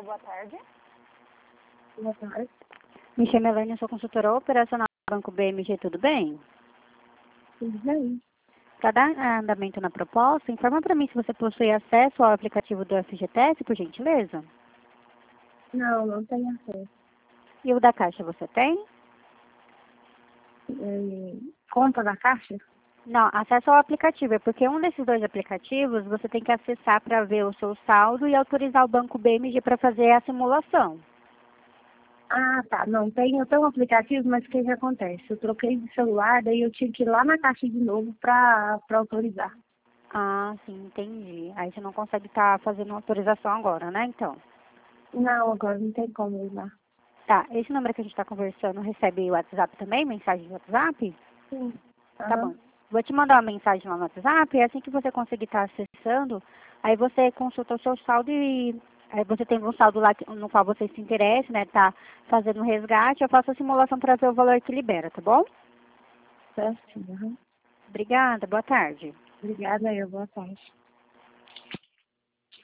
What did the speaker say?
boa tarde. Boa tarde. Me chamo Elaine, sou consultora operacional do Banco BMG, tudo bem? Tudo bem? Para dar andamento na proposta, informa para mim se você possui acesso ao aplicativo do FGTS, por gentileza. Não tenho acesso. E o da Caixa você tem? Conta da Caixa? Não, acesso ao aplicativo, é porque um desses dois aplicativos você tem que acessar para ver o seu saldo e autorizar o Banco BMG para fazer a simulação. Ah, tá. Não, eu tenho um aplicativo, mas o que acontece? Eu troquei de celular, daí eu tive que ir lá na Caixa de novo para autorizar. Ah, sim, entendi. Aí você não consegue estar fazendo autorização agora, né, então? Não, agora não tem como ir lá. Tá, esse número que a gente está conversando recebe o WhatsApp também, mensagem de WhatsApp? Sim. Tá bom. Vou te mandar uma mensagem lá no WhatsApp, e assim que você conseguir estar acessando, aí você consulta o seu saldo e aí você tem um saldo lá no qual você se interessa, né? Tá fazendo um resgate, eu faço a simulação para ver o valor que libera, tá bom? Certo, sim. Obrigada, boa tarde. Obrigada, boa tarde.